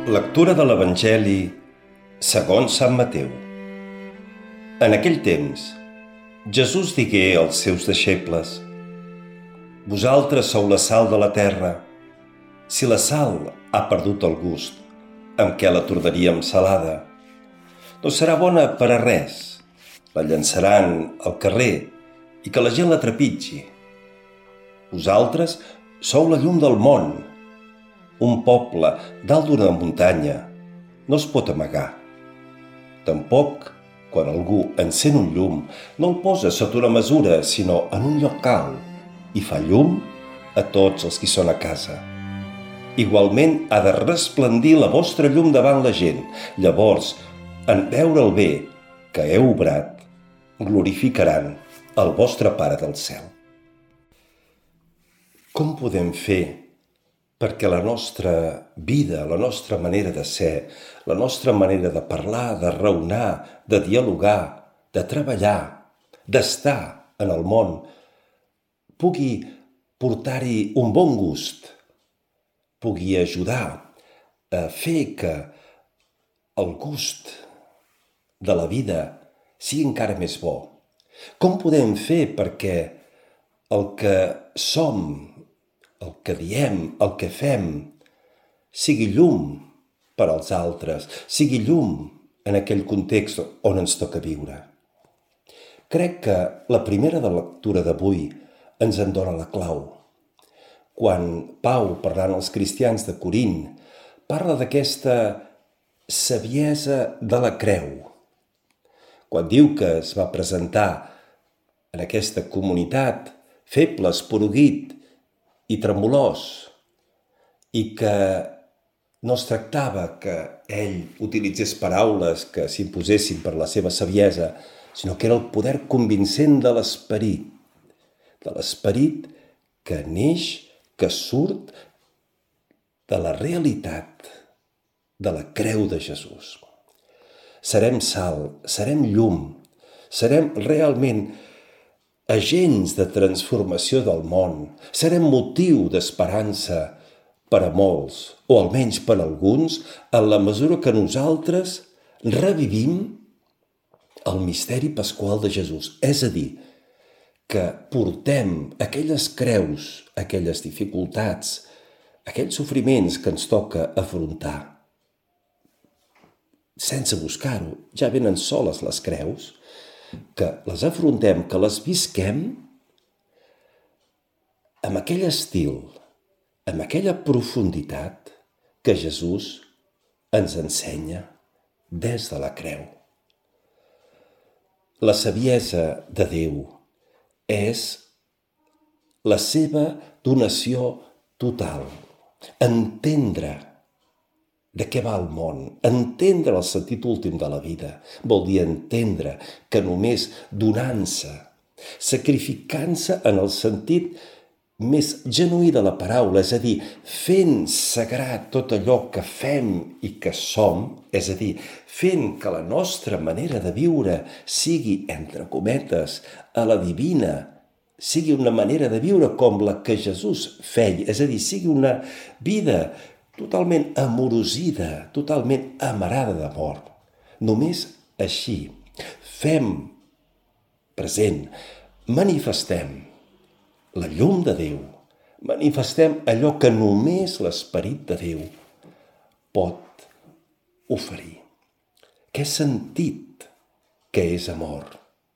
Lectura de l'Evangeli segons Sant Mateu. En aquell temps, Jesús digué als seus deixebles: «Vosaltres sou la sal de la terra. Si la sal ha perdut el gust, amb què la tornaríem salada? No serà bona per a res. La llançaran al carrer i que la gent la trepitgi. Vosaltres sou la llum del món. Un poble dalt d'una muntanya no es pot amagar. Tampoc, quan algú encén un llum, no el posa sota una mesura, sinó en un lloc alt i fa llum a tots els qui són a casa. Igualment ha de resplendir la vostra llum davant la gent. Llavors, en veure el bé que heu obrat, glorificaran el vostre Pare del cel». Com podem fer perquè la nostra vida, la nostra manera de ser, la nostra manera de parlar, de raonar, de dialogar, de treballar, d'estar en el món, pugui portar-hi un bon gust, pugui ajudar a fer que el gust de la vida sigui encara més bo? Com podem fer perquè el que som, el que diem, el que fem, sigui llum per als altres, sigui llum en aquell context on ens toca viure? Crec que la primera de lectura d'avui ens en dona la clau. Quan Pau, parlant als cristians de Corint, parla d'aquesta saviesa de la creu. Quan diu que es va presentar en aquesta comunitat feble, esporuguit i tremolós, i que no es tractava que ell utilitzés paraules que s'imposessin per la seva saviesa, sinó que era el poder convincent de l'esperit que neix, que surt de la realitat de la creu de Jesús. Serem sal, serem llum, serem realment agents de transformació del món, serem motiu d'esperança per a molts, o almenys per a alguns, en la mesura que nosaltres revivim el misteri pasqual de Jesús. És a dir, que portem aquelles creus, aquelles dificultats, aquells sofriments que ens toca afrontar. Sense buscar-ho, ja venen soles les creus, que les afrontem, que les visquem amb aquell estil, amb aquella profunditat que Jesús ens ensenya des de la creu. La saviesa de Déu és la seva donació total. Entendre de què va el món, entendre el sentit últim de la vida, vol dir entendre que només donant-se, sacrificant-se en el sentit més genuí de la paraula, és a dir, fent sagrat tot allò que fem i que som, és a dir, fent que la nostra manera de viure sigui, entre cometes, a la divina, sigui una manera de viure com la que Jesús feia, és a dir, sigui una vida totalment amorosida, totalment amarada d'amor. Només així fem present, manifestem la llum de Déu, manifestem allò que només l'Esperit de Déu pot oferir. Què sentit que és amor?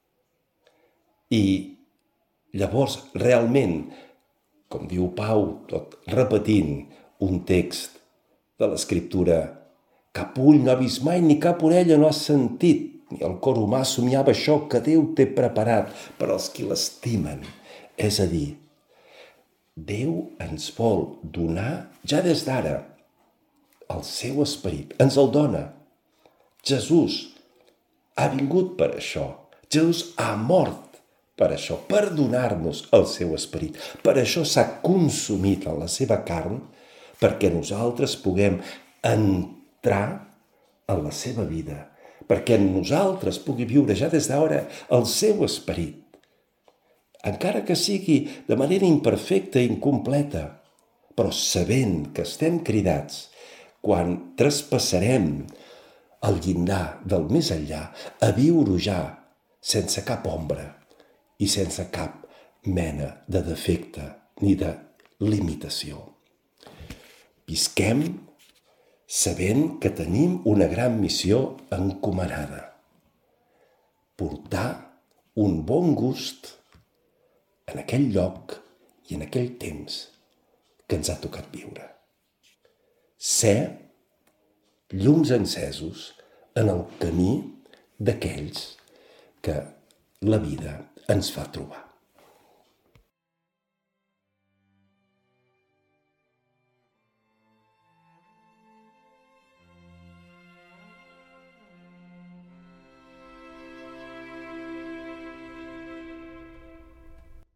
I llavors, realment, com diu Pau, tot repetint un text de l'Escriptura: cap ull no ha vist mai ni cap orella no ha sentit, ni el cor humà somiava això que Déu té preparat per als qui l'estimen. És a dir, Déu ens vol donar ja des d'ara el seu esperit, ens el dona. Jesús ha vingut per això, Jesús ha mort per això, per donar-nos el seu esperit. Per això s'ha consumit en la seva carn, perquè nosaltres puguem entrar en la seva vida, perquè nosaltres pugui viure ja des d'ara el seu esperit, encara que sigui de manera imperfecta i incompleta, però sabent que estem cridats quan traspassarem el llindar del més enllà, a viure ja sense cap ombra i sense cap mena de defecte ni de limitació. Visquem sabent que tenim una gran missió encomanada: portar un bon gust en aquell lloc i en aquell temps que ens ha tocat viure. Ser llums encesos en el camí d'aquells que la vida ens fa trobar.